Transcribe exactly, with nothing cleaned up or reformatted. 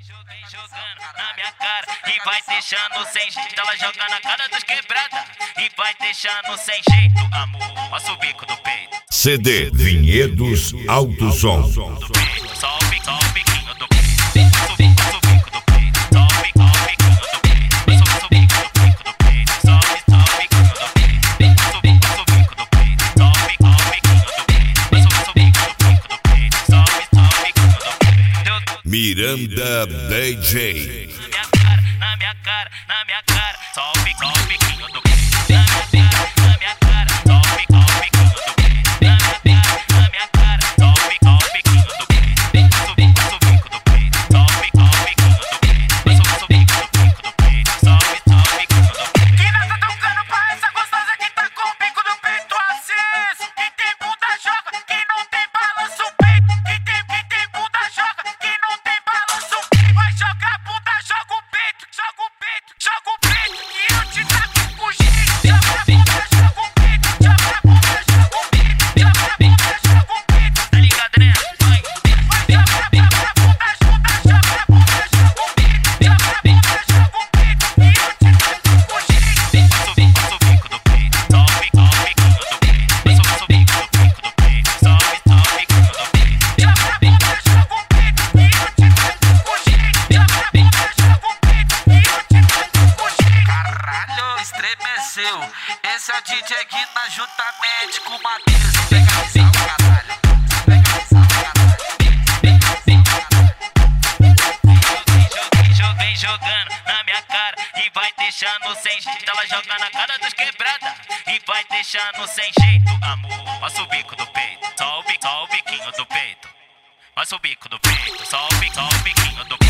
Vem jogando na minha cara e vai deixando sem jeito. Ela joga na cara dos quebrada e vai deixando sem jeito. Amor, passa o bico do peito. C D Vinhedos Alto Som. Do peito, só o bico, só o biquinho do peito. Passa o bico, passa o bico do peito. Só o bico, só o biquinho do peito. Passa o bico do bico do peito. Só o bico, só o biquinho do peito. Passa o bico, passa o bico do peito. Só o bico, só o biquinho do peito. Passa o bico do bico do peito. Só o bico, só o biquinho do peito. Miranda D J. Na minha cara, na minha cara, só o bico, só o biquinho do peito. Na minha cara, na minha cara, só o bico, só o biquinho do peito. Na minha cara, na minha cara, só o bico, só o biquinho do peito. Passa o bico, passa o bico do peito. Só o bico, só o biquinho do peito. Passa o bico do bico do peito. Só o bico, só o biquinho do peito. Que nós tá tocando pra essa gostosa que tá com o bico do peito aceso. Quem tem bunda joga, quem não tem balança o peito. Quem tem, quem tem bunda joga, quem não tem balança o peito. Vai jogar a bunda, joga o peito, joga o peito, joga o peito. Que eu te taco com jeito. Joga a bunda, joga o peito, joga a bunda, joga o peito, joga a bunda, joga o peito. Tá ligado, né? Vai. Vai jogar a bunda, bunda, bunda, joga a bunda, joga o peito, joga a bunda, joga o peito. Que eu te taco com jeito. Passa o bico, passa o bico do peito. Só o bico, só o biquinho do peito. Passa o bico do bico do peito. Só o bico, só o biquinho do peito. Joga a bunda, joga o peito, que eu te taco com jeito. Joga a bunda, joga o peito, que eu te taco com jeito. Caralho, estremeceu. Esse é o D J Guina juntamente com o Matheus. Pega a visão, caralho. Pega a visão, caralho. Vem jogando na minha cara e vai deixando sem jeito. Ela joga na cara dos quebrada e vai deixando sem jeito. Amor, passa o bico do peito. Só o bico, só o biquinho do peito. Passa o bico do peito. Só o bico, só o biquinho do peito.